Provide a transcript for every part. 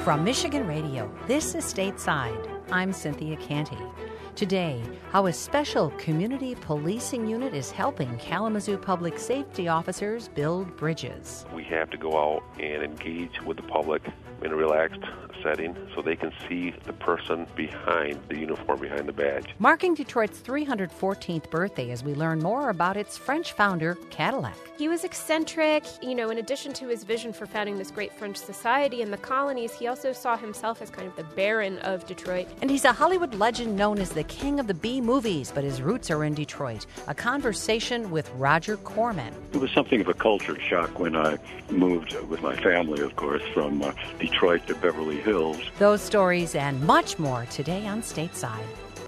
From Michigan Radio, this is Stateside. I'm Cynthia Canty. Today, how a special community policing unit is helping Kalamazoo public safety officers build bridges. We have to go out and engage with the public in a relaxed setting so they can see the person behind the uniform, behind the badge. Marking Detroit's 314th birthday as we learn more about its French founder, Cadillac. He was eccentric. In addition to his vision for founding this great French society in the colonies, he also saw himself as kind of the Baron of Detroit. And he's a Hollywood legend known as the king of the B movies, but his roots are in Detroit. A conversation with Roger Corman. It was something of a culture shock when I moved with my family, of course, from Detroit to Beverly Hills. Those stories and much more today on Stateside.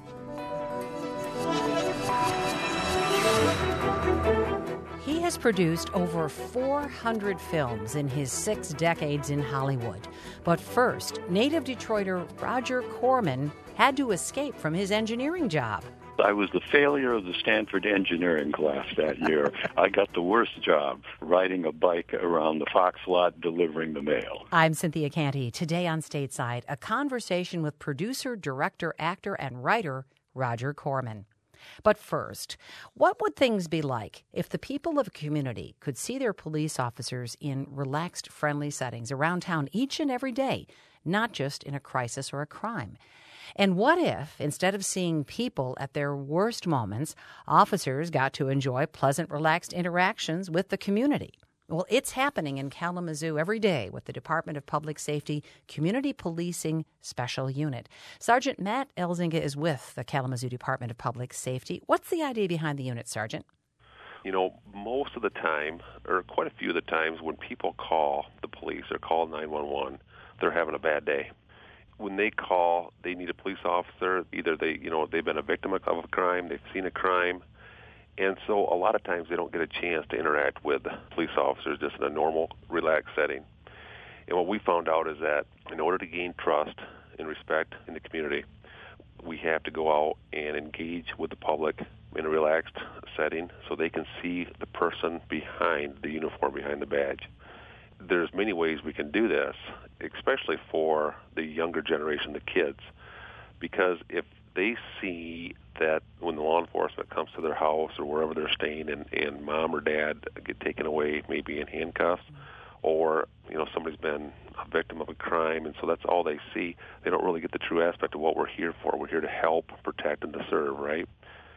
He has produced over 400 films in his 6 decades in Hollywood. But first, native Detroiter Roger Corman had to escape from his engineering job. I was the failure of the Stanford engineering class that year. I got the worst job, riding a bike around the Fox lot delivering the mail. I'm Cynthia Canty. Today on Stateside, a conversation with producer, director, actor, and writer Roger Corman. But first, what would things be like if the people of a community could see their police officers in relaxed, friendly settings around town each and every day, not just in a crisis or a crime? And what if, instead of seeing people at their worst moments, officers got to enjoy pleasant, relaxed interactions with the community? Well, it's happening in Kalamazoo every day with the Department of Public Safety Community Policing Special Unit. Sergeant Matt Elzinga is with the Kalamazoo Department of Public Safety. What's the idea behind the unit, Sergeant? Most of the time, or quite a few of the times, when people call the police or call 911, they're having a bad day. When they call, they need a police officer. Either they've been a victim of a crime, they've seen a crime, and so a lot of times they don't get a chance to interact with police officers just in a normal, relaxed setting. And what we found out is that in order to gain trust and respect in the community, we have to go out and engage with the public in a relaxed setting so they can see the person behind the uniform, behind the badge. There's many ways we can do this, especially for the younger generation, the kids, because if they see that when the law enforcement comes to their house or wherever they're staying and mom or dad get taken away, maybe in handcuffs, or somebody's been a victim of a crime, and so that's all they see, they don't really get the true aspect of what we're here for. We're here to help, protect, and to serve, right?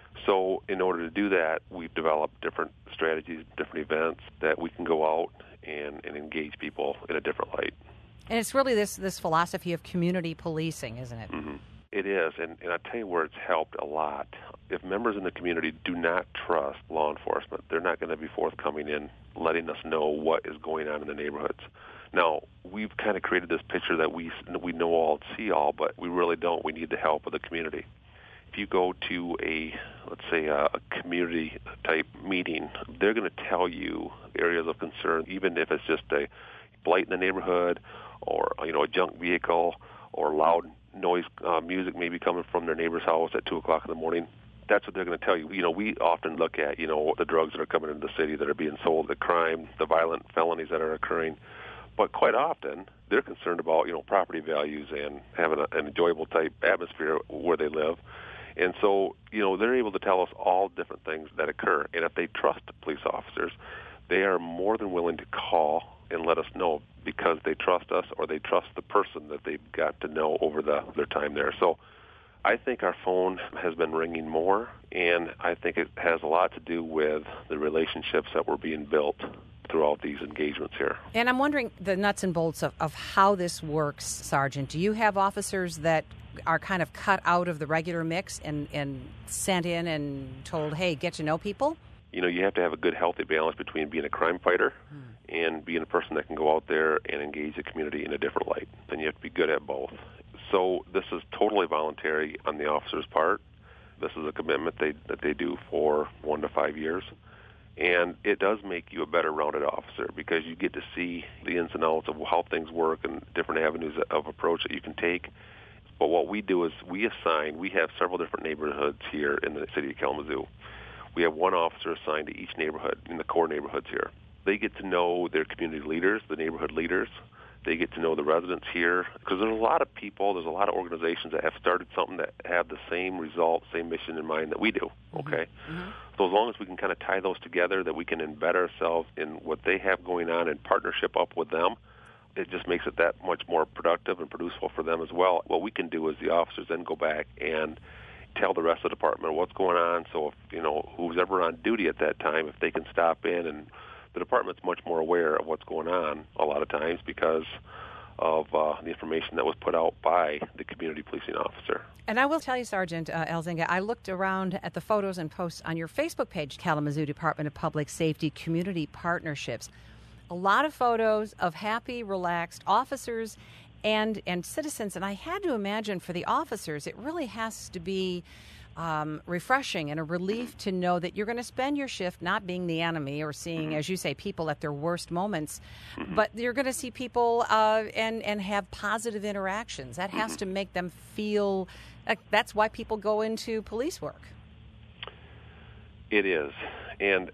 So in order to do that, we've developed different strategies, different events that we can go out and engage people in a different light. And it's really this philosophy of community policing, isn't it? Mm-hmm. It is, and I'll tell you where it's helped a lot. If members in the community do not trust law enforcement, they're not going to be forthcoming in letting us know what is going on in the neighborhoods. Now, we've kind of created this picture that we know all and see all, but we really don't. We need the help of the community. If you go to let's say a community-type meeting, they're going to tell you areas of concern, even if it's just a blight in the neighborhood or, a junk vehicle or loud noise music maybe coming from their neighbor's house at 2 o'clock in the morning. That's what they're going to tell you. We often look at, the drugs that are coming into the city that are being sold, the crime, the violent felonies that are occurring. But quite often, they're concerned about, property values and having an enjoyable type atmosphere where they live. And so, they're able to tell us all different things that occur. And if they trust the police officers, they are more than willing to call and let us know because they trust us or they trust the person that they've got to know over their time there. So I think our phone has been ringing more, and I think it has a lot to do with the relationships that were being built throughout these engagements here. And I'm wondering the nuts and bolts of how this works, Sergeant. Do you have officers that are kind of cut out of the regular mix and sent in and told, hey, get to know people? You have to have a good, healthy balance between being a crime fighter and being a person that can go out there and engage the community in a different light. And you have to be good at both. So this is totally voluntary on the officer's part. This is a commitment that they do for 1 to 5 years. And it does make you a better rounded officer because you get to see the ins and outs of how things work and different avenues of approach that you can take. But what we do is we have several different neighborhoods here in the city of Kalamazoo. We have one officer assigned to each neighborhood in the core neighborhoods here. They get to know their community leaders, the neighborhood leaders, They get to know the residents here, because there's a lot of people, there's a lot of organizations that have started something that have the same result, same mission in mind that we do, okay? Mm-hmm. So as long as we can kind of tie those together, that we can embed ourselves in what they have going on and partnership up with them, it just makes it that much more productive and producible for them as well. What we can do is the officers then go back and tell the rest of the department what's going on. So if, who's ever on duty at that time, if they can stop in, and the department's much more aware of what's going on a lot of times because of the information that was put out by the community policing officer. And I will tell you, Sergeant Elzinga, I looked around at the photos and posts on your Facebook page, Kalamazoo Department of Public Safety Community Partnerships. A lot of photos of happy, relaxed officers and citizens. And I had to imagine for the officers, it really has to be refreshing and a relief to know that you're going to spend your shift not being the enemy or seeing, as you say, people at their worst moments, but you're going to see people and have positive interactions. That has to make them feel that's why people go into police work. It is. And,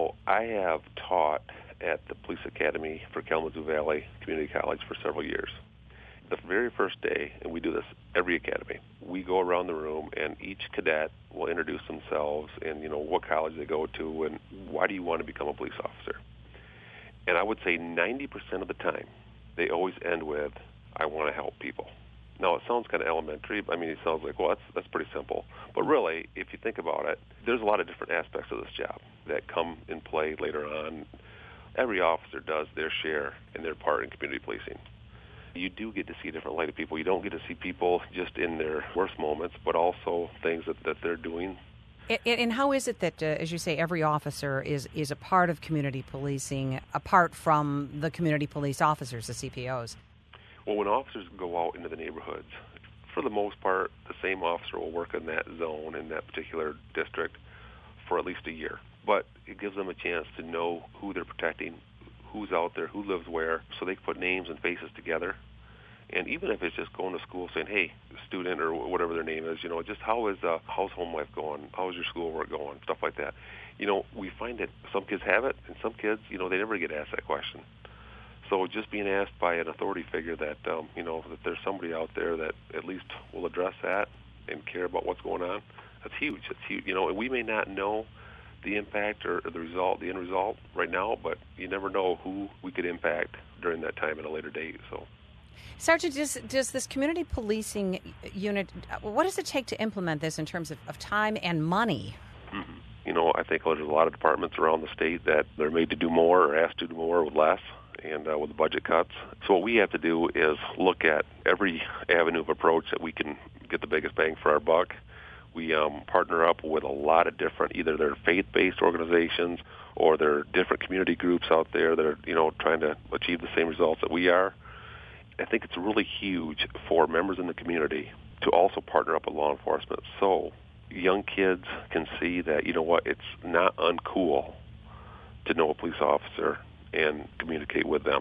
I have taught at the Police Academy for Kalamazoo Valley Community College for several years. The very first day, and we do this every academy, we go around the room and each cadet will introduce themselves and, what college they go to and why do you want to become a police officer. And I would say 90% of the time, they always end with, I want to help people. Now, it sounds kind of elementary. It sounds like, well, that's pretty simple. But really, if you think about it, there's a lot of different aspects of this job that come in play later on. Every officer does their share and their part in community policing. You do get to see a different light of people. You don't get to see people just in their worst moments, but also things that they're doing. And how is it that, as you say, every officer is a part of community policing, apart from the community police officers, the CPOs? Well, when officers go out into the neighborhoods, for the most part, the same officer will work in that zone, in that particular district, for at least a year. But it gives them a chance to know who they're protecting, who's out there, who lives where, so they can put names and faces together. And even if it's just going to school saying, hey, student or whatever their name is, just how's home life going? How's your schoolwork going? Stuff like that. We find that some kids have it, and some kids, they never get asked that question. So just being asked by an authority figure that, that there's somebody out there that at least will address that and care about what's going on, that's huge. It's huge. And we may not know the impact or the end result right now, but you never know who we could impact during that time at a later date. So, Sergeant, does this community policing unit, what does it take to implement this in terms of time and money? Mm-hmm. I think there's a lot of departments around the state that they're made to do more or asked to do more with less and with the budget cuts. So what we have to do is look at every avenue of approach that we can get the biggest bang for our buck. We partner up with a lot of different, either they're faith-based organizations or they're different community groups out there that are, trying to achieve the same results that we are. I think it's really huge for members in the community to also partner up with law enforcement so young kids can see that, it's not uncool to know a police officer and communicate with them.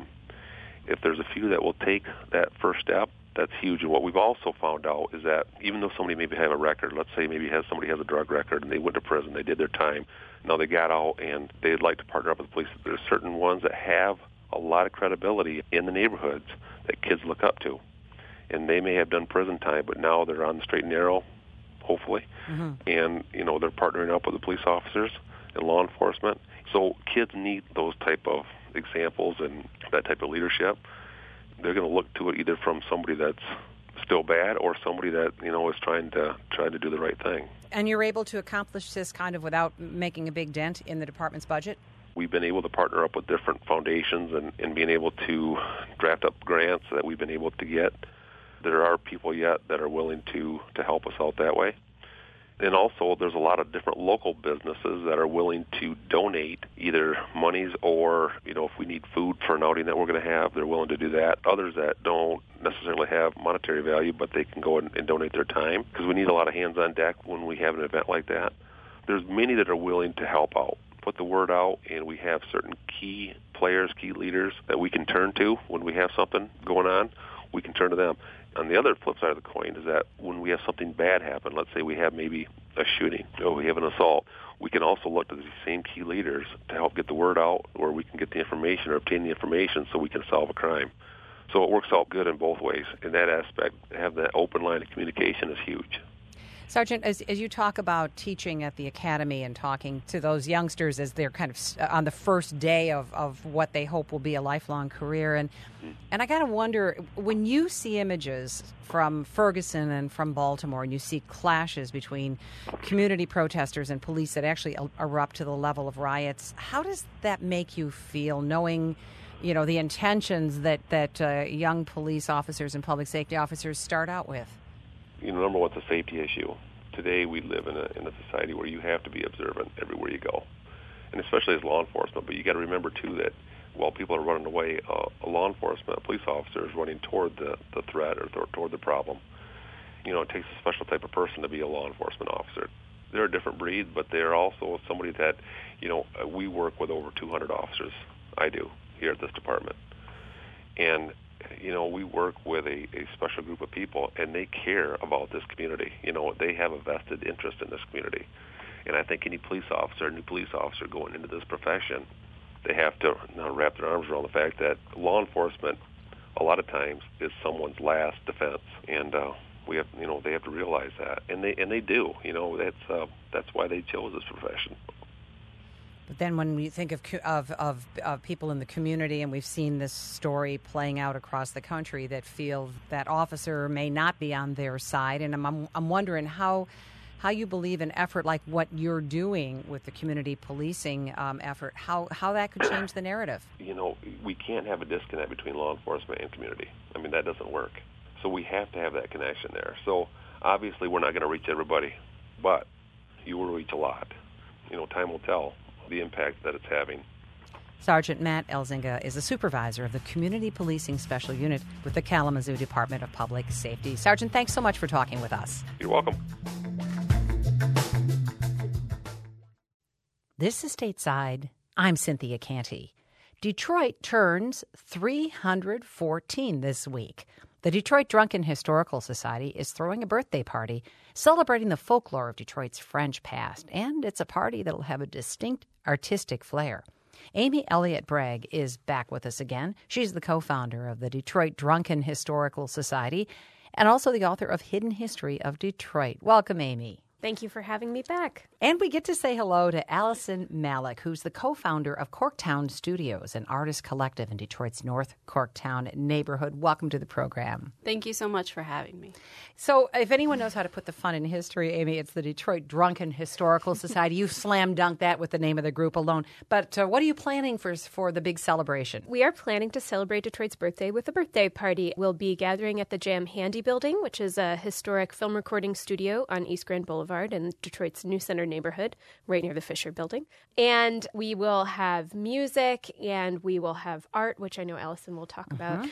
If there's a few that will take that first step, that's huge. And what we've also found out is that even though somebody maybe have a record, let's say somebody has a drug record and they went to prison, they did their time, now they got out and they'd like to partner up with the police. There's certain ones that have a lot of credibility in the neighborhoods that kids look up to. And they may have done prison time, but now they're on the straight and narrow, hopefully. Mm-hmm. And, they're partnering up with the police officers and law enforcement. So kids need those type of examples and that type of leadership. They're going to look to it either from somebody that's still bad or somebody that, is trying to do the right thing. And you're able to accomplish this kind of without making a big dent in the department's budget? We've been able to partner up with different foundations and being able to draft up grants that we've been able to get. There are people yet that are willing to help us out that way. And also, there's a lot of different local businesses that are willing to donate either monies or, if we need food for an outing that we're going to have, they're willing to do that. Others that don't necessarily have monetary value, but they can go and donate their time because we need a lot of hands on deck when we have an event like that. There's many that are willing to help out, put the word out, and we have certain key players, key leaders that we can turn to when we have something going on. We can turn to them. On the other flip side of the coin is that when we have something bad happen, let's say we have maybe a shooting or we have an assault, we can also look to these same key leaders to help get the word out, or we can get the information or obtain the information so we can solve a crime. So it works out good in both ways. In that aspect, have that open line of communication is huge. Sergeant, as you talk about teaching at the academy and talking to those youngsters as they're kind of on the first day of what they hope will be a lifelong career, and I got to wonder, when you see images from Ferguson and from Baltimore and you see clashes between community protesters and police that actually erupt to the level of riots, how does that make you feel, knowing the intentions that young police officers and public safety officers start out with? Number one, it's a safety issue. Today we live in a society where you have to be observant everywhere you go, and especially as law enforcement. But you got to remember too that while people are running away, a law enforcement, a police officer is running toward the threat or toward the problem. It takes a special type of person to be a law enforcement officer. They're a different breed, but they're also somebody that, we work with over 200 officers. I do here at this department, and we work with a special group of people, and they care about this community. They have a vested interest in this community. And I think any police officer, new police officer going into this profession, they have to now wrap their arms around the fact that law enforcement, a lot of times, is someone's last defense. And we have, they have to realize that, and they do. That's why they chose this profession. But then when we think of people in the community, and we've seen this story playing out across the country, that feel that officer may not be on their side, and I'm wondering how you believe an effort like what you're doing with the community policing effort, how that could change the narrative. We can't have a disconnect between law enforcement and community. I mean, that doesn't work. So we have to have that connection there. So obviously we're not going to reach everybody, but you will reach a lot. Time will tell the impact that it's having. Sergeant Matt Elzinga is the supervisor of the Community Policing Special Unit with the Kalamazoo Department of Public Safety. Sergeant, thanks so much for talking with us. You're welcome. This is Stateside. I'm Cynthia Canty. Detroit turns 314 this week. The Detroit Drunken Historical Society is throwing a birthday party celebrating the folklore of Detroit's French past, and it's a party that'll have a distinct artistic flair. Amy Elliott Bragg is back with us again. She's the co-founder of the Detroit Drunken Historical Society and also the author of Hidden History of Detroit. Welcome, Amy. Thank you for having me back. And we get to say hello to Allison Malik, who's the co-founder of Corktown Studios, an artist collective in Detroit's North Corktown neighborhood. Welcome to the program. Thank you so much for having me. So if anyone knows how to put the fun in history, Amy, it's the Detroit Drunken Historical Society. You've slam dunked that with the name of the group alone. But what are you planning for the big celebration? We are planning to celebrate Detroit's birthday with a birthday party. We'll be gathering at the Jam Handy Building, which is a historic film recording studio on East Grand Boulevard in Detroit's New Center neighborhood, right near the Fisher Building. And we will have music, and we will have art, which I know Allison will talk about.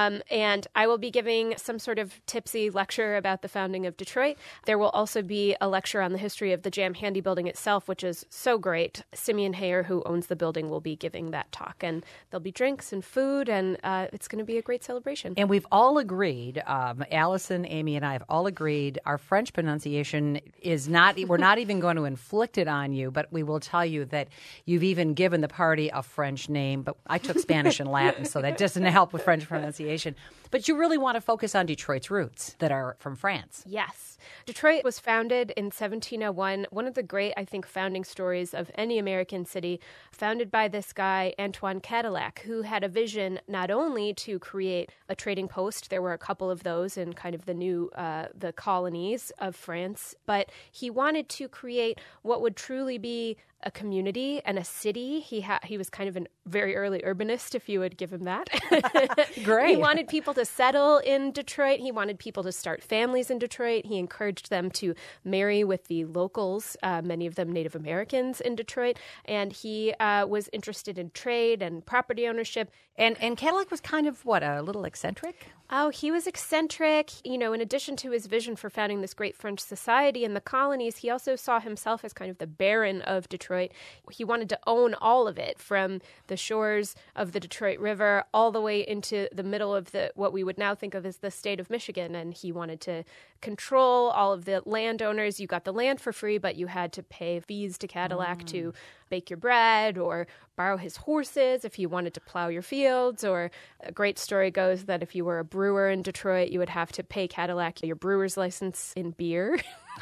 And I will be giving some sort of tipsy lecture about the founding of Detroit. There will also be a lecture on the history of the Jam Handy Building itself, which is so great. Simeon Hayer, who owns the building, will be giving that talk. And there'll be drinks and food, and it's going to be a great celebration. And we've all agreed, Allison, Amy, and I have all agreed, our French pronunciation is not, we're not even going to inflict it on you, but we will tell you that you've even given the party a French name. But I took Spanish and Latin, so that doesn't help with French pronunciation. But you really want to focus on Detroit's roots that are from France. Yes. Detroit was founded in 1701, one of the great, I think, founding stories of any American city, founded by this guy, Antoine Cadillac, who had a vision not only to create a trading post, there were a couple of those in kind of the new, the colonies of France, but he wanted to create what would truly be a community and a city. He was kind of a very early urbanist, if you would give him that. Great. He wanted people to settle in Detroit. He wanted people to start families in Detroit. He encouraged them to marry with the locals, many of them Native Americans in Detroit. And he was interested in trade and property ownership. And Cadillac was kind of, a little eccentric? Oh, he was eccentric. In addition to his vision for founding this great French society in the colonies, he also saw himself as kind of the Baron of Detroit. Detroit. He wanted to own all of it, from the shores of the Detroit River all the way into the middle of what we would now think of as the state of Michigan. And he wanted to control all of the landowners. You got the land for free, but you had to pay fees to Cadillac to bake your bread or borrow his horses if you wanted to plow your fields. Or a great story goes that if you were a brewer in Detroit, you would have to pay Cadillac your brewer's license in beer.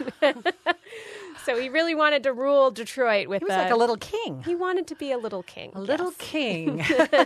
So he really wanted to rule Detroit with He was like a little king. He wanted to be a little king. A little king,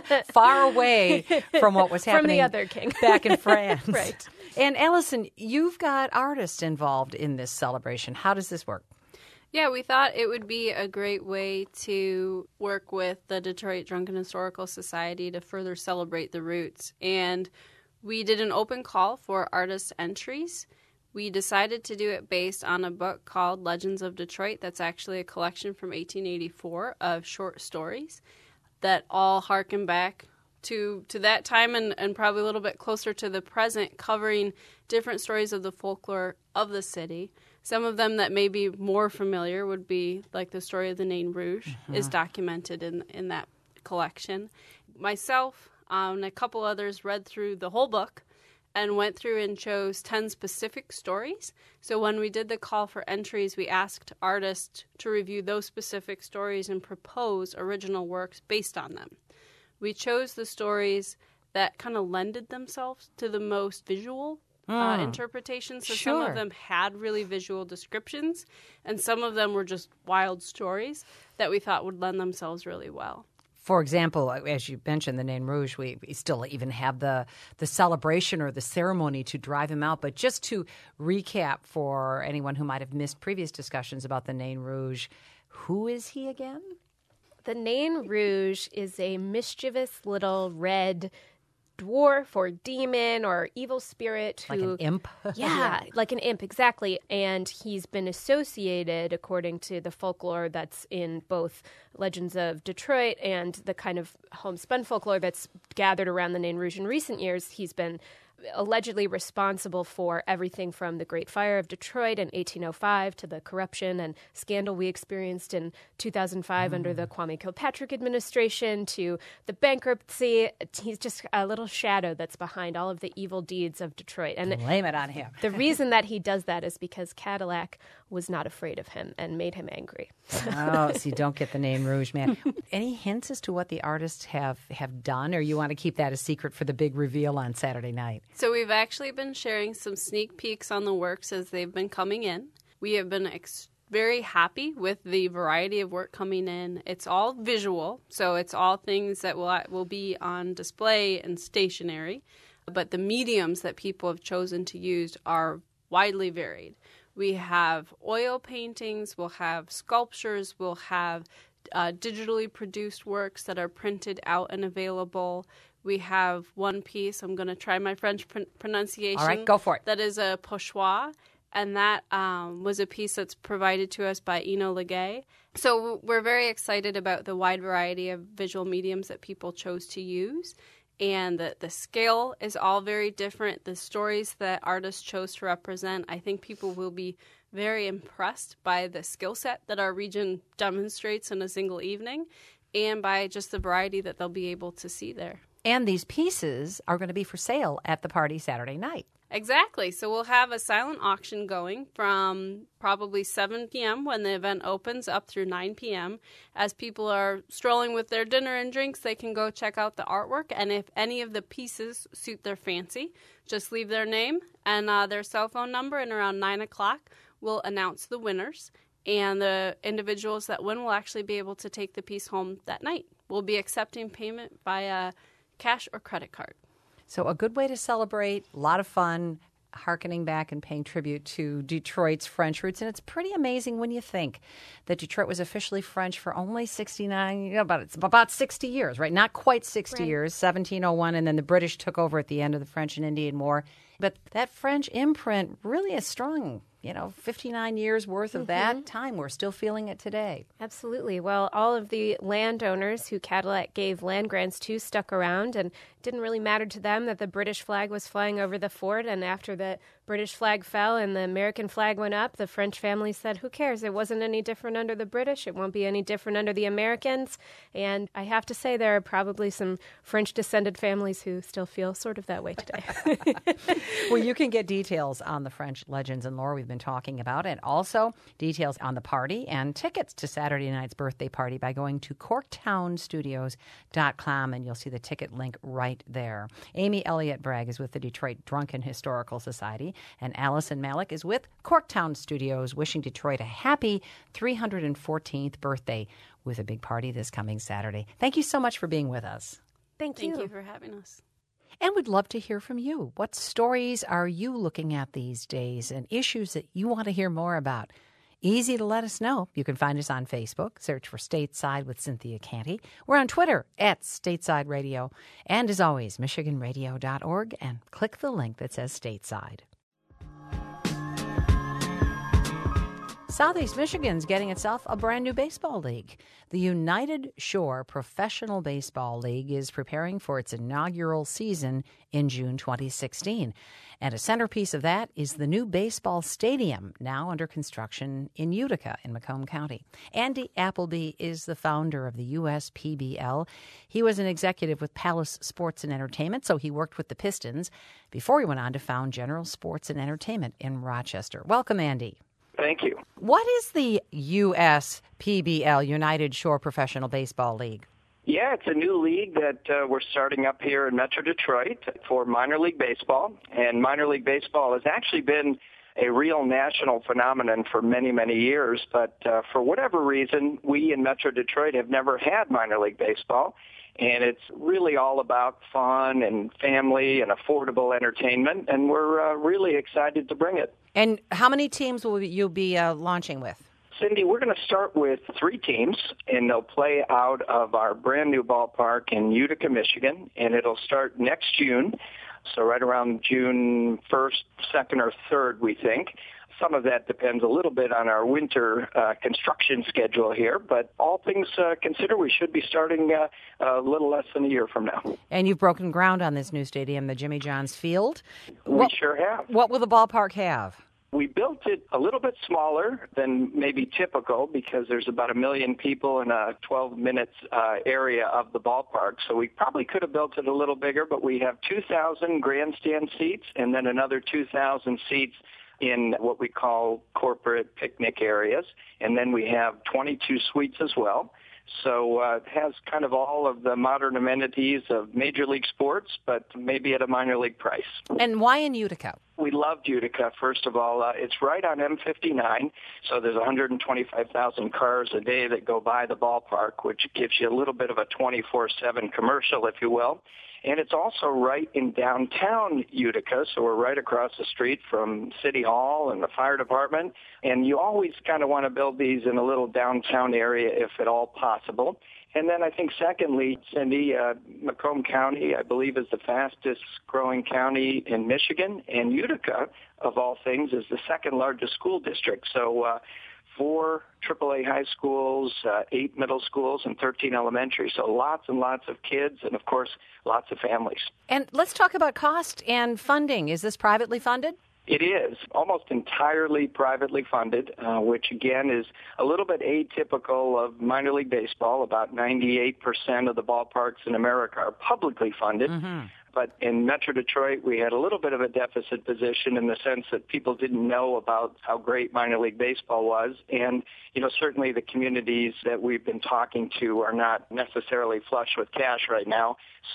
far away from what was happening from the other king back in France. Right. And Allison, you've got artists involved in this celebration. How does this work? Yeah, we thought it would be a great way to work with the Detroit Drunken Historical Society to further celebrate the roots. And we did an open call for artist entries. We decided to do it based on a book called Legends of Detroit. That's actually a collection from 1884 of short stories that all harken back to that time and probably a little bit closer to the present, covering different stories of the folklore of the city. Some of them that may be more familiar would be like the story of the Nain Rouge is documented in that collection. Myself and a couple others read through the whole book and went through and chose 10 specific stories. So when we did the call for entries, we asked artists to review those specific stories and propose original works based on them. We chose the stories that kind of lended themselves to the most visual interpretations. So some of them had really visual descriptions, and some of them were just wild stories that we thought would lend themselves really well. For example, as you mentioned, the Nain Rouge, we still even have the celebration or the ceremony to drive him out. But just to recap for anyone who might have missed previous discussions about the Nain Rouge, who is he again? The Nain Rouge is a mischievous little red dwarf or demon or evil spirit who, like an imp. Yeah, like an imp, exactly. And he's been associated, according to the folklore that's in both Legends of Detroit and the kind of homespun folklore that's gathered around the Nain Rouge in recent years. He's been allegedly responsible for everything from the Great Fire of Detroit in 1805 to the corruption and scandal we experienced in 2005 under the Kwame Kilpatrick administration to the bankruptcy. He's just a little shadow that's behind all of the evil deeds of Detroit. And blame it on him. The reason that he does that is because Cadillac was not afraid of him and made him angry. Oh, so you don't get the Nain Rouge, man. Any hints as to what the artists have done, or you want to keep that a secret for the big reveal on Saturday night? So we've actually been sharing some sneak peeks on the works as they've been coming in. We have been very happy with the variety of work coming in. It's all visual, so it's all things that will be on display and stationary. But the mediums that people have chosen to use are widely varied. We have oil paintings, we'll have sculptures, we'll have digitally produced works that are printed out and available. We have one piece, I'm going to try my French pronunciation. All right, go for it. That is a pochoir, and that was a piece that's provided to us by Eno Legay. So we're very excited about the wide variety of visual mediums that people chose to use. And the scale is all very different. The stories that artists chose to represent, I think people will be very impressed by the skill set that our region demonstrates in a single evening and by just the variety that they'll be able to see there. And these pieces are going to be for sale at the party Saturday night. Exactly. So we'll have a silent auction going from probably 7 p.m. when the event opens up through 9 p.m. As people are strolling with their dinner and drinks, they can go check out the artwork. And if any of the pieces suit their fancy, just leave their name and their cell phone number, and around 9 o'clock, we'll announce the winners. And the individuals that win will actually be able to take the piece home that night. We'll be accepting payment via cash or credit card. So a good way to celebrate, a lot of fun, hearkening back and paying tribute to Detroit's French roots. And it's pretty amazing when you think that Detroit was officially French for only 69, about 60 years, right? Not quite 60 years, 1701, and then the British took over at the end of the French and Indian War. But that French imprint really is strong 59 years worth of that time. We're still feeling it today. Absolutely. Well, all of the landowners who Cadillac gave land grants to stuck around, and it didn't really matter to them that the British flag was flying over the fort. And after the British flag fell and the American flag went up, the French family said, who cares? It wasn't any different under the British. It won't be any different under the Americans. And I have to say there are probably some French-descended families who still feel sort of that way today. Well, you can get details on the French legends and lore we've been talking about, and also details on the party and tickets to Saturday night's birthday party by going to corktownstudios.com, and you'll see the ticket link right there. Amy Elliott Bragg is with the Detroit Drunken Historical Society, and Allison Malik is with Corktown Studios, wishing Detroit a happy 314th birthday with a big party this coming Saturday. Thank you so much for being with us. Thank you. Thank you for having us. And we'd love to hear from you. What stories are you looking at these days and issues that you want to hear more about? Easy to let us know. You can find us on Facebook. Search for Stateside with Cynthia Canty. We're on Twitter at Stateside Radio. And as always, MichiganRadio.org, and click the link that says Stateside. Southeast Michigan's getting itself a brand new baseball league. The United Shore Professional Baseball League is preparing for its inaugural season in June 2016. And a centerpiece of that is the new baseball stadium, now under construction in Utica in Macomb County. Andy Appleby is the founder of the USPBL. He was an executive with Palace Sports and Entertainment, so he worked with the Pistons before he went on to found General Sports and Entertainment in Rochester. Welcome, Andy. Thank you. What is the USPBL, United Shore Professional Baseball League? Yeah, it's a new league that we're starting up here in Metro Detroit for minor league baseball. And minor league baseball has actually been a real national phenomenon for many, many years. But for whatever reason, we in Metro Detroit have never had minor league baseball. And it's really all about fun and family and affordable entertainment. And we're really excited to bring it. And how many teams will you be launching with? Cindy, we're going to start with 3 teams, and they'll play out of our brand new ballpark in Utica, Michigan, and it'll start next June, so right around June 1st, 2nd, or 3rd, we think. Some of that depends a little bit on our winter construction schedule here, but all things considered, we should be starting a little less than a year from now. And you've broken ground on this new stadium, the Jimmy Johns Field. We sure have. What will the ballpark have? We built it a little bit smaller than maybe typical because there's about 1 million people in a 12-minute area of the ballpark. So we probably could have built it a little bigger, but we have 2,000 grandstand seats and then another 2,000 seats in what we call corporate picnic areas. And then we have 22 suites as well. So it has kind of all of the modern amenities of major league sports, but maybe at a minor league price. And why in Utica? We loved Utica, first of all. It's right on M59, so there's 125,000 cars a day that go by the ballpark, which gives you a little bit of a 24/7 commercial, if you will. And it's also right in downtown Utica, so we're right across the street from City Hall and the fire department. And you always kind of want to build these in a little downtown area if at all possible. And then I think secondly, Cindy, Macomb County, I believe, is the fastest growing county in Michigan. And Utica, of all things, is the second largest school district. So 4 AAA high schools, 8 middle schools, and 13 elementary. So lots and lots of kids and, of course, lots of families. And let's talk about cost and funding. Is this privately funded? It is almost entirely privately funded, which, again, is a little bit atypical of minor league baseball. About 98% of the ballparks in America are publicly funded. Mm-hmm. But in Metro Detroit, we had a little bit of a deficit position in the sense that people didn't know about how great minor league baseball was. And, certainly the communities that we've been talking to are not necessarily flush with cash right now.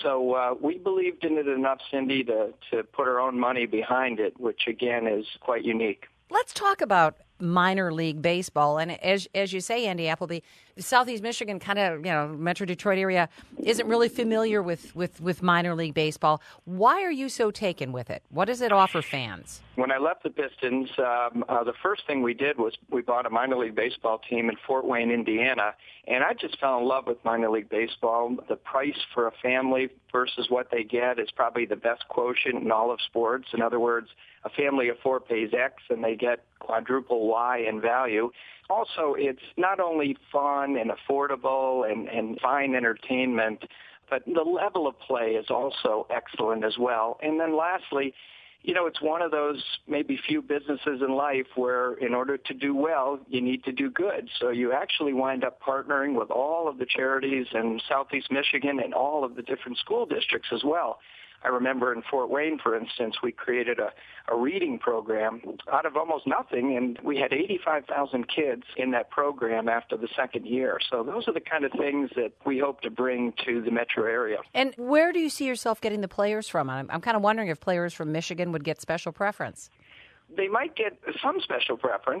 So we believed in it enough, Cindy, to put our own money behind it, which, again, is quite unique. Let's talk about minor league baseball. And as you say, Andy Appleby, Southeast Michigan, kind of, Metro Detroit area, isn't really familiar with minor league baseball. Why are you so taken with it? What does it offer fans? When I left the Pistons, the first thing we did was we bought a minor league baseball team in Fort Wayne, Indiana, and I just fell in love with minor league baseball. The price for a family versus what they get is probably the best quotient in all of sports. In other words, a family of four pays X and they get quadruple Y in value. Also, it's not only fun and affordable and fine entertainment, but the level of play is also excellent as well. And then lastly, it's one of those maybe few businesses in life where in order to do well, you need to do good. So you actually wind up partnering with all of the charities in Southeast Michigan and all of the different school districts as well. I remember in Fort Wayne, for instance, we created a reading program out of almost nothing, and we had 85,000 kids in that program after the second year. So those are the kind of things that we hope to bring to the metro area. And where do you see yourself getting the players from? I'm kind of wondering if players from Michigan would get special preference. They might get some special preference.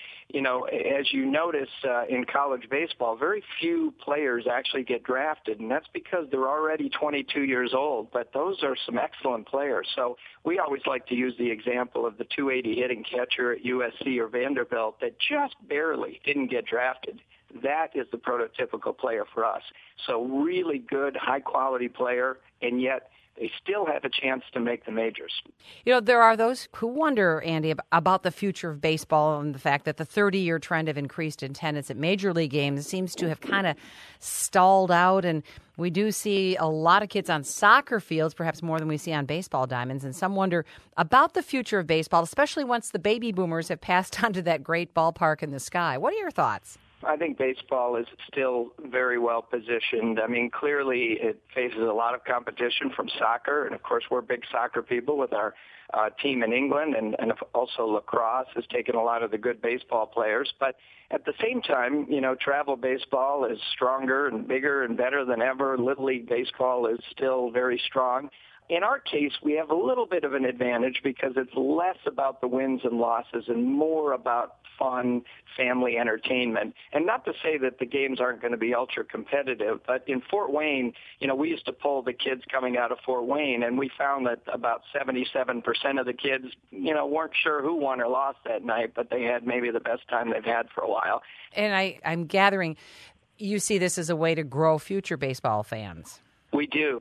As you notice in college baseball, very few players actually get drafted, and that's because they're already 22 years old. But those are some excellent players. So we always like to use the example of the 280 hitting catcher at USC or Vanderbilt that just barely didn't get drafted. That is the prototypical player for us. So really good, high-quality player, and yet they still have a chance to make the majors. There are those who wonder, Andy, about the future of baseball and the fact that the 30-year trend of increased attendance at major league games seems to have kind of stalled out. And we do see a lot of kids on soccer fields, perhaps more than we see on baseball diamonds. And some wonder about the future of baseball, especially once the baby boomers have passed on to that great ballpark in the sky. What are your thoughts? I think baseball is still very well positioned. I mean, clearly it faces a lot of competition from soccer, and of course we're big soccer people with our team in England, and also lacrosse has taken a lot of the good baseball players. But at the same time, travel baseball is stronger and bigger and better than ever. Little League baseball is still very strong. In our case, we have a little bit of an advantage because it's less about the wins and losses and more about fun family entertainment. And not to say that the games aren't going to be ultra competitive, but in Fort Wayne, we used to poll the kids coming out of Fort Wayne, and we found that about 77% of the kids, weren't sure who won or lost that night, but they had maybe the best time they've had for a while. And I'm gathering you see this as a way to grow future baseball fans. We do.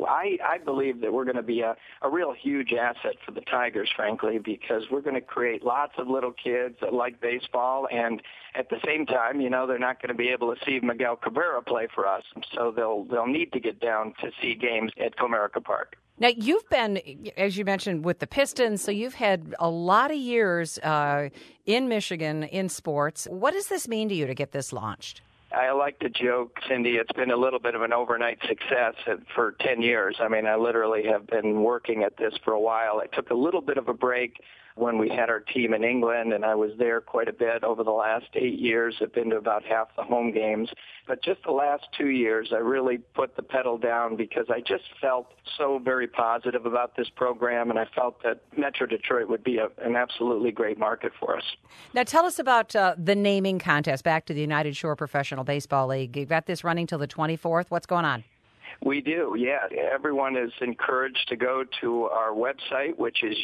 I believe that we're going to be a real huge asset for the Tigers, frankly, because we're going to create lots of little kids that like baseball, and at the same time, they're not going to be able to see Miguel Cabrera play for us, so they'll need to get down to see games at Comerica Park. Now, you've been, as you mentioned, with the Pistons, so you've had a lot of years in Michigan in sports. What does this mean to you to get this launched? I like to joke, Cindy, it's been a little bit of an overnight success for 10 years. I mean, I literally have been working at this for a while. I took a little bit of a break when we had our team in England, and I was there quite a bit over the last 8 years. I've been to about half the home games. But just the last 2 years, I really put the pedal down because I just felt so very positive about this program, and I felt that Metro Detroit would be an absolutely great market for us. Now tell us about the naming contest, back to the United Shore Professional Baseball League. You've got this running till the 24th. What's going on? We do, yeah. Everyone is encouraged to go to our website, which is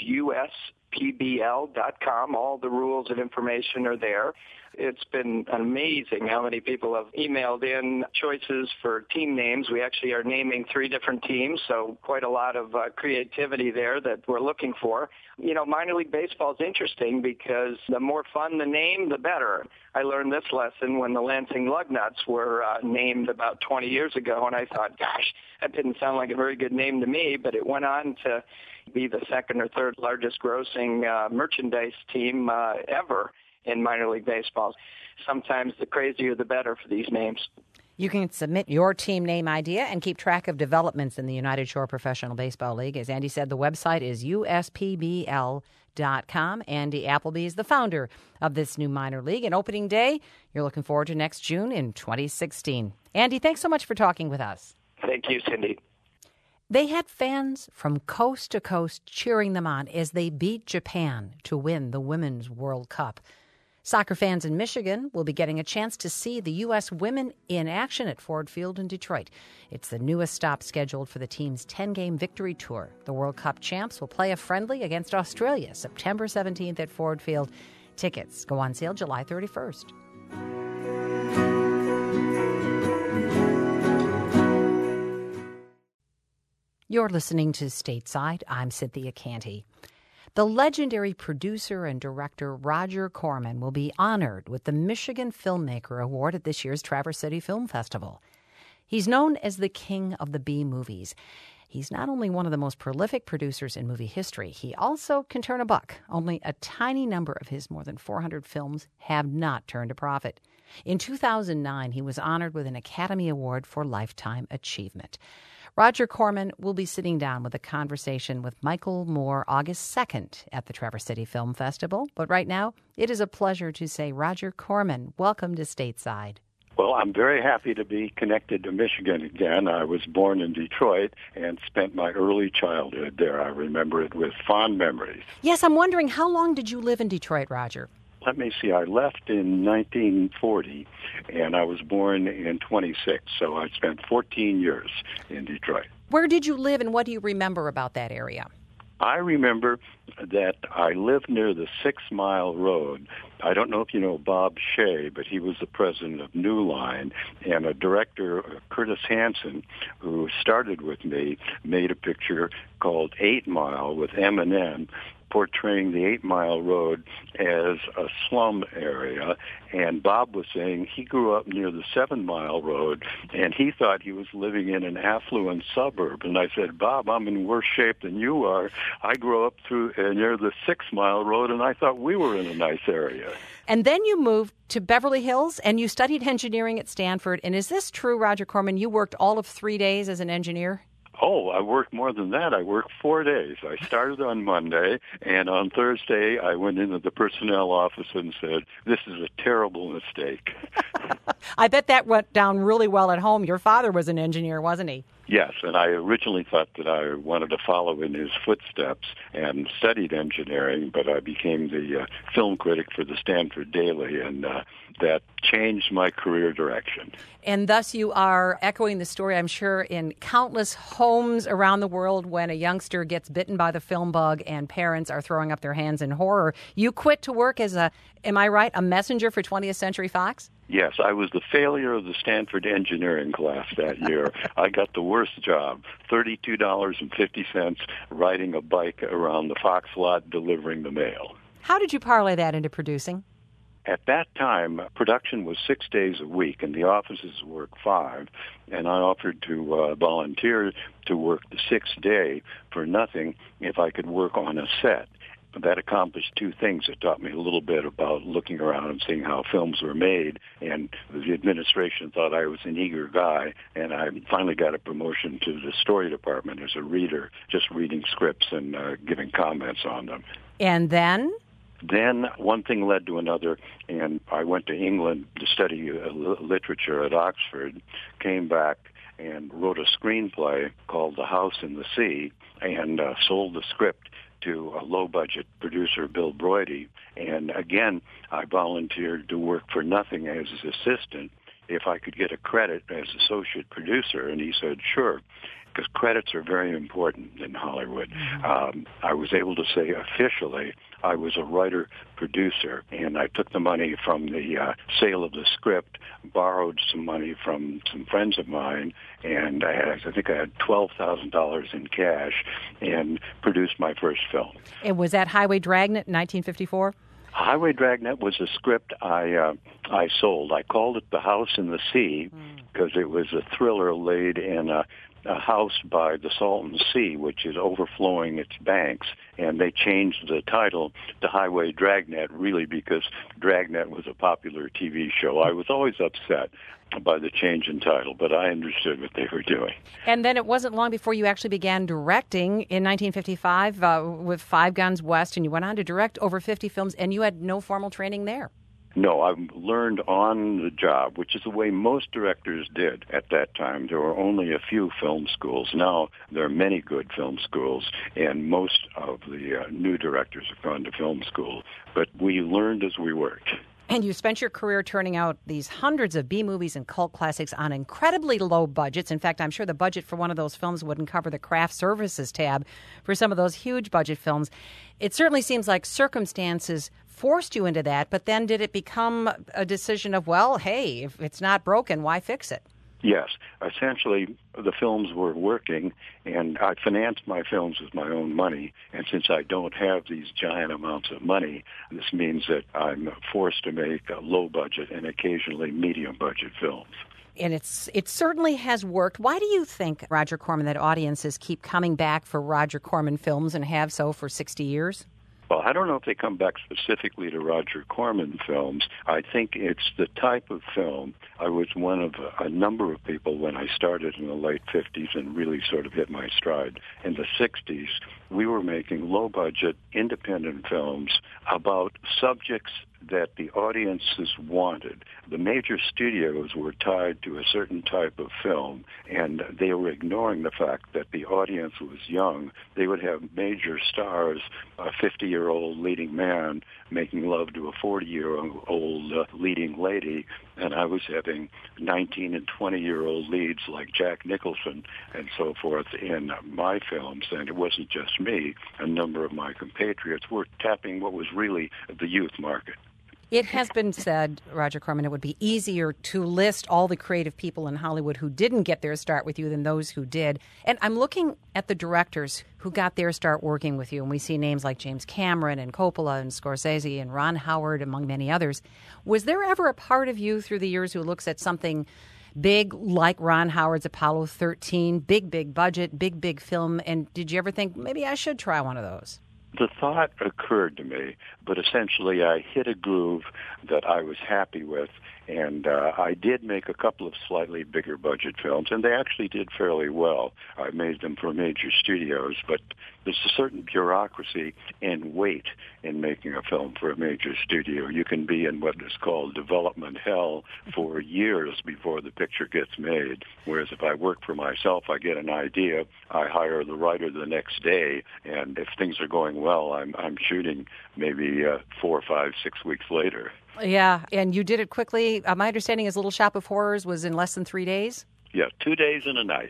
uspbl.com. All the rules and information are there. It's been amazing how many people have emailed in choices for team names. We actually are naming 3 different teams, so quite a lot of creativity there that we're looking for. Minor league baseball is interesting because the more fun the name, the better. I learned this lesson when the Lansing Lugnuts were named about 20 years ago, and I thought, gosh, that didn't sound like a very good name to me, but it went on to be the second or third largest grossing merchandise team ever in minor league baseball. Sometimes the crazier the better for these names. You can submit your team name idea and keep track of developments in the United Shore Professional Baseball League. As Andy said, the website is uspbl.com. Andy Appleby is the founder of this new minor league. And opening day, you're looking forward to next June in 2016. Andy, thanks so much for talking with us. Thank you, Cindy. They had fans from coast to coast cheering them on as they beat Japan to win the Women's World Cup. Soccer fans in Michigan will be getting a chance to see the U.S. women in action at Ford Field in Detroit. It's the newest stop scheduled for the team's 10-game victory tour. The World Cup champs will play a friendly against Australia September 17th at Ford Field. Tickets go on sale July 31st. You're listening to Stateside. I'm Cynthia Canty. The legendary producer and director Roger Corman will be honored with the Michigan Filmmaker Award at this year's Traverse City Film Festival. He's known as the King of the B movies. He's not only one of the most prolific producers in movie history, he also can turn a buck. Only a tiny number of his more than 400 films have not turned a profit. In 2009, he was honored with an Academy Award for Lifetime Achievement. Roger Corman will be sitting down with a conversation with Michael Moore August 2nd at the Traverse City Film Festival. But right now, it is a pleasure to say, Roger Corman, welcome to Stateside. Well, I'm very happy to be connected to Michigan again. I was born in Detroit and spent my early childhood there. I remember it with fond memories. Yes, I'm wondering, how long did you live in Detroit, Roger? Let me see. I left in 1940, and I was born in 26, so I spent 14 years in Detroit. Where did you live, and what do you remember about that area? I remember that I lived near the 6 Mile Road. I don't know if you know Bob Shea, but he was the president of New Line, and a director, Curtis Hanson, who started with me, made a picture called 8 Mile with Eminem, portraying the 8 Mile Road as a slum area. And Bob was saying he grew up near the 7 Mile Road, and he thought he was living in an affluent suburb. And I said, Bob, I'm in worse shape than you are. I grew up near the 6 Mile Road, and I thought we were in a nice area. And then you moved to Beverly Hills, and you studied engineering at Stanford. And is this true, Roger Corman? You worked all of 3 days as an engineer? Oh, I worked more than that. I worked 4 days. I started on Monday, and on Thursday I went into the personnel office and said, this is a terrible mistake. I bet that went down really well at home. Your father was an engineer, wasn't he? Yes, and I originally thought that I wanted to follow in his footsteps and studied engineering, but I became the film critic for the Stanford Daily, and that changed my career direction. And thus you are echoing the story, I'm sure, in countless homes around the world when a youngster gets bitten by the film bug and parents are throwing up their hands in horror. You quit to work as am I right, a messenger for 20th Century Fox? Yes, I was the failure of the Stanford engineering class that year. I got the worst job, $32.50 riding a bike around the Fox lot delivering the mail. How did you parlay that into producing? At that time, production was 6 days a week, and the offices worked 5, and I offered to volunteer to work the 6th day for nothing if I could work on a set. That accomplished 2 things. It taught me a little bit about looking around and seeing how films were made, and the administration thought I was an eager guy, and I finally got a promotion to the story department as a reader, just reading scripts and giving comments on them. And then? Then one thing led to another, and I went to England to study literature at Oxford, came back and wrote a screenplay called The House in the Sea, and sold the script to a low-budget producer, Bill Broidy. And again, I volunteered to work for nothing as his assistant if I could get a credit as associate producer, and he said, sure, because credits are very important in Hollywood. I was able to say officially I was a writer-producer, and I took the money from the sale of the script, borrowed some money from some friends of mine, and I think I had $12,000 in cash and produced my first film. And was that Highway Dragnet in 1954? Highway Dragnet was a script I sold. I called it The House in the Sea because it was a thriller laid in a house by the Salton Sea, which is overflowing its banks, and they changed the title to Highway Dragnet really because Dragnet was a popular TV show. I was always upset by the change in title, but I understood what they were doing. And then it wasn't long before you actually began directing in 1955 with Five Guns West, and you went on to direct over 50 films, and you had no formal training there. No, I learned on the job, which is the way most directors did at that time. There were only a few film schools. Now there are many good film schools, and most of the new directors have gone to film school. But we learned as we worked. And you spent your career turning out these hundreds of B-movies and cult classics on incredibly low budgets. In fact, I'm sure the budget for one of those films wouldn't cover the craft services tab for some of those huge budget films. It certainly seems like circumstances forced you into that, but then did it become a decision of, well, hey, if it's not broken, why fix it? Yes. Essentially, the films were working, and I financed my films with my own money. And since I don't have these giant amounts of money, this means that I'm forced to make low-budget and occasionally medium-budget films. And it certainly has worked. Why do you think, Roger Corman, that audiences keep coming back for Roger Corman films and have so for 60 years? Well, I don't know if they come back specifically to Roger Corman films. I think it's the type of film. I was one of a number of people when I started in the late 50s and really sort of hit my stride. In the 60s, we were making low-budget, independent films about subjects that the audiences wanted. The major studios were tied to a certain type of film, and they were ignoring the fact that the audience was young. They would have major stars, a 50-year-old leading man making love to a 40-year-old leading lady, and I was having 19 and 20-year-old leads like Jack Nicholson and so forth in my films. And it wasn't just me. A number of my compatriots were tapping what was really the youth market. It has been said, Roger Corman, it would be easier to list all the creative people in Hollywood who didn't get their start with you than those who did. And I'm looking at the directors who got their start working with you, and we see names like James Cameron and Coppola and Scorsese and Ron Howard, among many others. Was there ever a part of you through the years who looks at something big like Ron Howard's Apollo 13, big budget, big film, and did you ever think, maybe I should try one of those? The thought occurred to me, but essentially I hit a groove that I was happy with, and I did make a couple of slightly bigger budget films, and they actually did fairly well. I made them for major studios, but there's a certain bureaucracy and weight in making a film for a major studio. You can be in what is called development hell for years before the picture gets made, whereas if I work for myself, I get an idea, I hire the writer the next day, and if things are going well, I'm shooting maybe 4, 5, 6 weeks later. Yeah, and you did it quickly. My understanding is Little Shop of Horrors was in less than 3 days? Yeah, 2 days and a night.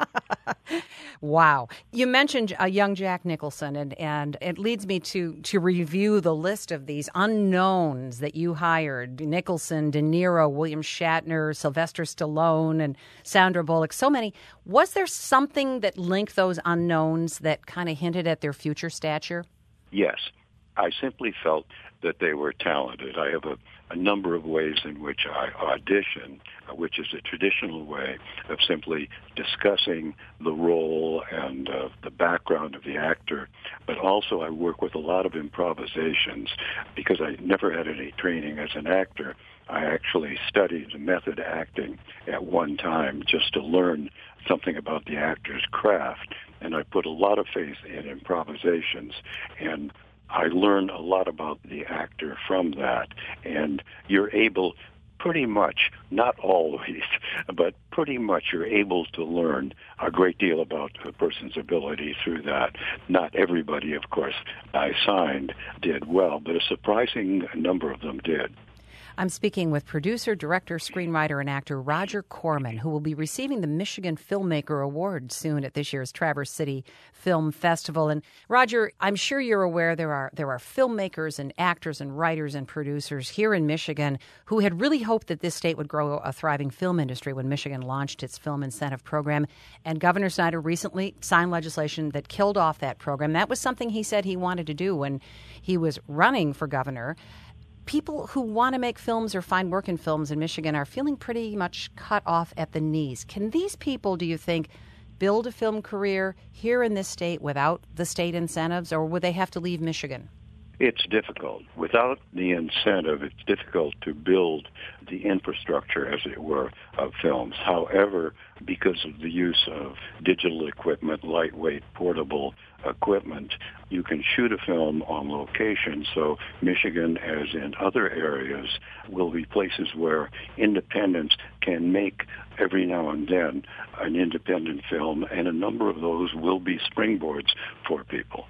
Wow. You mentioned a young Jack Nicholson, and it leads me to review the list of these unknowns that you hired. Nicholson, De Niro, William Shatner, Sylvester Stallone, and Sandra Bullock, so many. Was there something that linked those unknowns that kind of hinted at their future stature? Yes. I simply felt that they were talented. I have a number of ways in which I audition, which is a traditional way of simply discussing the role and the background of the actor. But also I work with a lot of improvisations because I never had any training as an actor. I actually studied method acting at one time just to learn something about the actor's craft. And I put a lot of faith in improvisations, and I learned a lot about the actor from that, and you're able pretty much, not always, but pretty much you're able to learn a great deal about a person's ability through that. Not everybody, of course, I signed did well, but a surprising number of them did. I'm speaking with producer, director, screenwriter, and actor Roger Corman, who will be receiving the Michigan Filmmaker Award soon at this year's Traverse City Film Festival. And Roger, I'm sure you're aware there are filmmakers and actors and writers and producers here in Michigan who had really hoped that this state would grow a thriving film industry when Michigan launched its film incentive program. And Governor Snyder recently signed legislation that killed off that program. That was something he said he wanted to do when he was running for governor. People who want to make films or find work in films in Michigan are feeling pretty much cut off at the knees. Can these people, do you think, build a film career here in this state without the state incentives, or would they have to leave Michigan? It's difficult. Without the incentive, it's difficult to build the infrastructure, as it were, of films. However, because of the use of digital equipment, lightweight, portable equipment, you can shoot a film on location. So Michigan, as in other areas, will be places where independents can make every now and then an independent film, and a number of those will be springboards for people.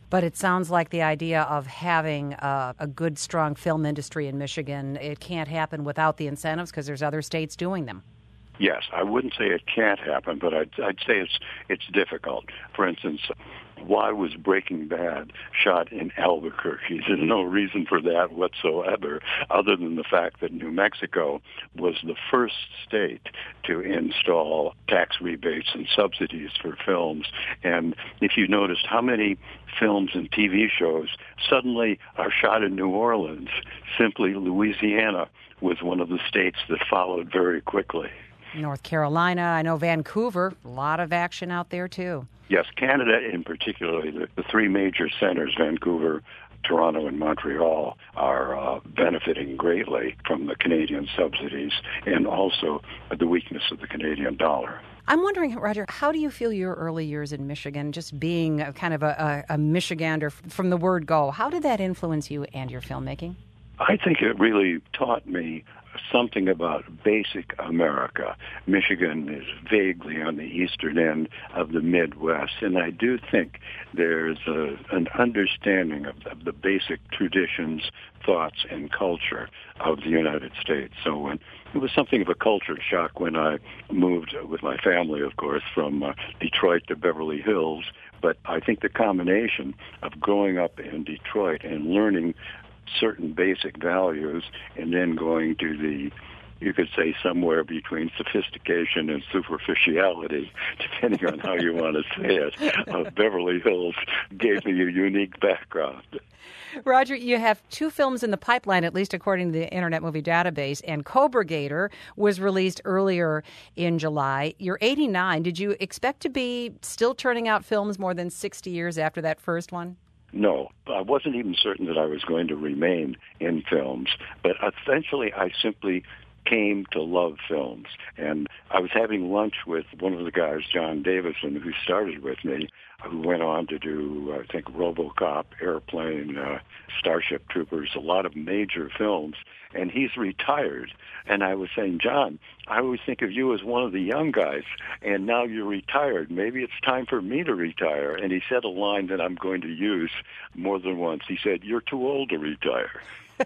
But it sounds like the idea of having a good, strong film industry in Michigan, it can't happen without the incentives because there's other states doing them. Yes, I wouldn't say it can't happen, but I'd say it's difficult. For instance, why was Breaking Bad shot in Albuquerque? There's no reason for that whatsoever, other than the fact that New Mexico was the first state to install tax rebates and subsidies for films. And if you noticed how many films and TV shows suddenly are shot in New Orleans, simply Louisiana was one of the states that followed very quickly. North Carolina, I know Vancouver, a lot of action out there too. Yes, Canada in particular, the three major centers, Vancouver, Toronto, and Montreal, are benefiting greatly from the Canadian subsidies and also the weakness of the Canadian dollar. I'm wondering, Roger, how do you feel your early years in Michigan, just being kind of a Michigander from the word go? How did that influence you and your filmmaking? I think it really taught me something about basic America. Michigan is vaguely on the eastern end of the Midwest, and I do think there's an understanding of the basic traditions, thoughts, and culture of the United States. So it was something of a culture shock when I moved with my family, of course, from Detroit to Beverly Hills. But I think the combination of growing up in Detroit and learning certain basic values and then going to the, you could say, somewhere between sophistication and superficiality, depending on how you want to say it, Beverly Hills gave me a unique background. Roger, you have two films in the pipeline, at least according to the Internet Movie Database, and Cobra-Gator was released earlier in July. You're 89. Did you expect to be still turning out films more than 60 years after that first one? No, I wasn't even certain that I was going to remain in films, but eventually I simply came to love films. And I was having lunch with one of the guys, John Davison, who started with me, who went on to do, I think, RoboCop, Airplane, Starship Troopers, a lot of major films, and he's retired. And I was saying, John, I always think of you as one of the young guys, and now you're retired. Maybe it's time for me to retire. And he said a line that I'm going to use more than once. He said, you're too old to retire.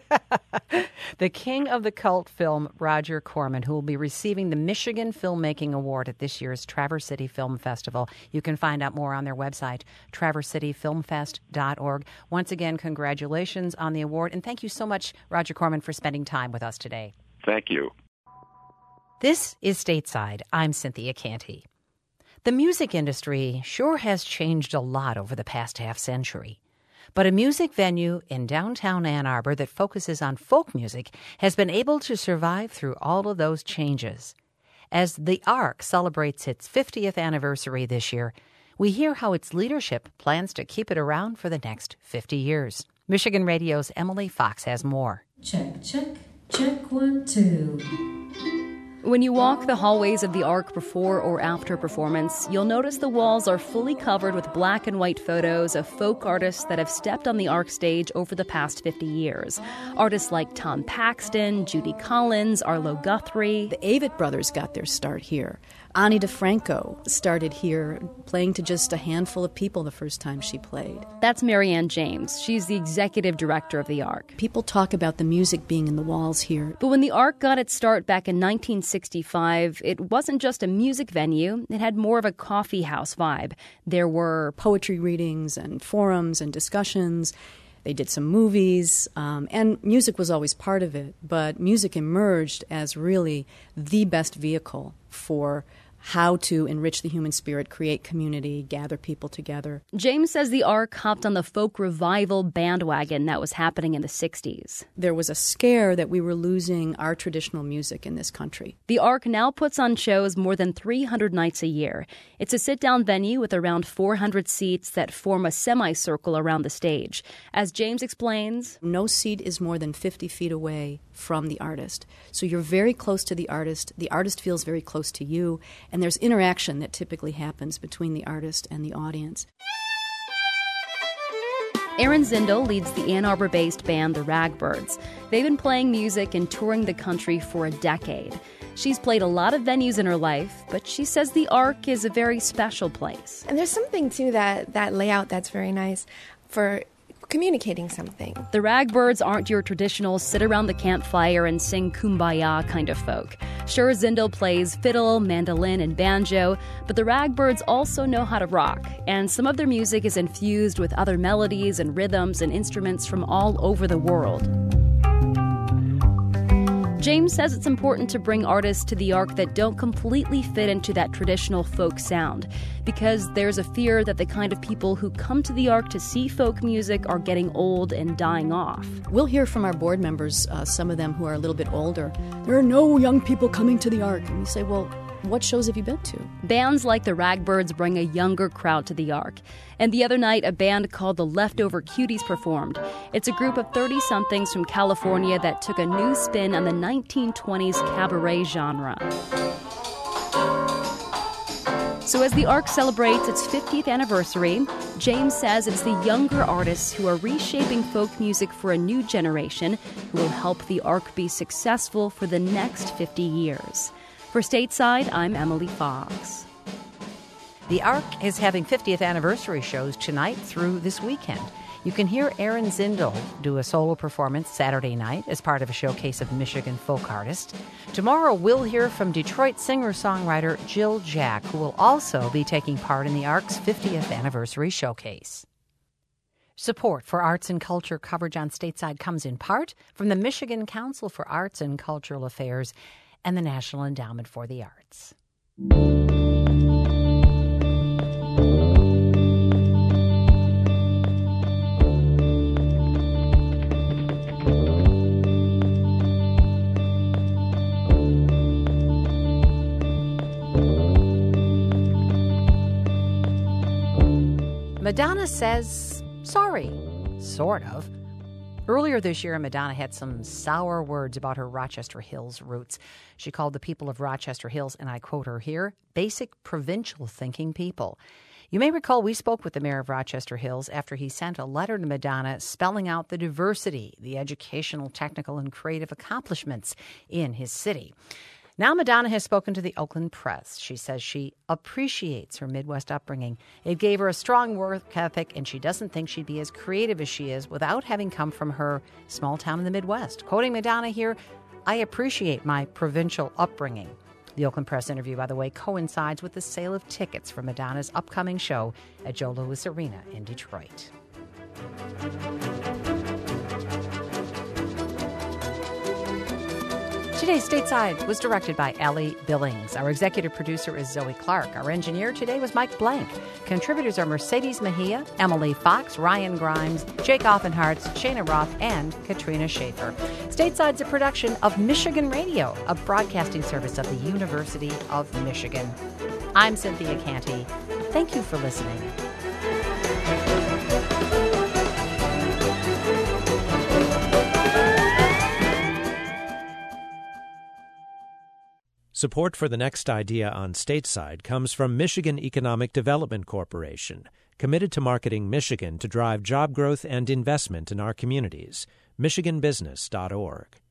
The king of the cult film, Roger Corman, who will be receiving the Michigan Filmmaking Award at this year's Traverse City Film Festival. You can find out more on their website, traversecityfilmfest.org. Once again, congratulations on the award, and thank you so much, Roger Corman, for spending time with us today. Thank you. This is Stateside. I'm Cynthia Canty. The music industry sure has changed a lot over the past half-century. But a music venue in downtown Ann Arbor that focuses on folk music has been able to survive through all of those changes. As the Ark celebrates its 50th anniversary this year, we hear how its leadership plans to keep it around for the next 50 years. Michigan Radio's Emily Fox has more. Check, 1, 2. When you walk the hallways of the Ark before or after performance, you'll notice the walls are fully covered with black and white photos of folk artists that have stepped on the Ark stage over the past 50 years. Artists like Tom Paxton, Judy Collins, Arlo Guthrie. The Avett Brothers got their start here. Ani DeFranco started here, playing to just a handful of people the first time she played. That's Marianne James. She's the executive director of the Ark. People talk about the music being in the walls here. But when the Ark got its start back in 1965, it wasn't just a music venue. It had more of a coffee house vibe. There were poetry readings and forums and discussions. They did some movies, and music was always part of it. But music emerged as really the best vehicle for how to enrich the human spirit, create community, gather people together. James says the Ark hopped on the folk revival bandwagon that was happening in the 60s. There was a scare that we were losing our traditional music in this country. The Ark now puts on shows more than 300 nights a year. It's a sit-down venue with around 400 seats that form a semicircle around the stage. As James explains, no seat is more than 50 feet away from the artist. So you're very close to the artist feels very close to you, and there's interaction that typically happens between the artist and the audience. Erin Zindel leads the Ann Arbor-based band The Ragbirds. They've been playing music and touring the country for a decade. She's played a lot of venues in her life, but she says the Ark is a very special place. And there's something to that layout that's very nice. for communicating something. The Ragbirds aren't your traditional sit around the campfire and sing kumbaya kind of folk. Sure, Zindel plays fiddle, mandolin, and banjo, but the Ragbirds also know how to rock, and some of their music is infused with other melodies and rhythms and instruments from all over the world. James says it's important to bring artists to the Ark that don't completely fit into that traditional folk sound, because there's a fear that the kind of people who come to the Ark to see folk music are getting old and dying off. We'll hear from our board members, some of them who are a little bit older. There are no young people coming to the Ark. And we say, well, what shows have you been to? Bands like the Ragbirds bring a younger crowd to the Ark. And the other night, a band called the Leftover Cuties performed. It's a group of 30-somethings from California that took a new spin on the 1920s cabaret genre. So as the Ark celebrates its 50th anniversary, James says it's the younger artists who are reshaping folk music for a new generation who will help the Ark be successful for the next 50 years. For Stateside, I'm Emily Fox. The Ark is having 50th anniversary shows tonight through this weekend. You can hear Erin Zindel do a solo performance Saturday night as part of a showcase of Michigan folk artists. Tomorrow, we'll hear from Detroit singer-songwriter Jill Jack, who will also be taking part in the Ark's 50th anniversary showcase. Support for arts and culture coverage on Stateside comes in part from the Michigan Council for Arts and Cultural Affairs and the National Endowment for the Arts. Madonna says sorry, sort of. Earlier this year, Madonna had some sour words about her Rochester Hills roots. She called the people of Rochester Hills, and I quote her here, basic provincial thinking people. You may recall we spoke with the mayor of Rochester Hills after he sent a letter to Madonna spelling out the diversity, the educational, technical, and creative accomplishments in his city. Now Madonna has spoken to the Oakland Press. She says she appreciates her Midwest upbringing. It gave her a strong work ethic, and she doesn't think she'd be as creative as she is without having come from her small town in the Midwest. Quoting Madonna here, I appreciate my provincial upbringing. The Oakland Press interview, by the way, coincides with the sale of tickets for Madonna's upcoming show at Joe Louis Arena in Detroit. Today's Stateside was directed by Allie Billings. Our executive producer is Zoe Clark. Our engineer today was Mike Blank. Contributors are Mercedes Mejia, Emily Fox, Ryan Grimes, Jake Offenhartz, Shana Roth, and Katrina Schaefer. Stateside's a production of Michigan Radio, a broadcasting service of the University of Michigan. I'm Cynthia Canty. Thank you for listening. Support for the next idea on Stateside comes from Michigan Economic Development Corporation, committed to marketing Michigan to drive job growth and investment in our communities. MichiganBusiness.org.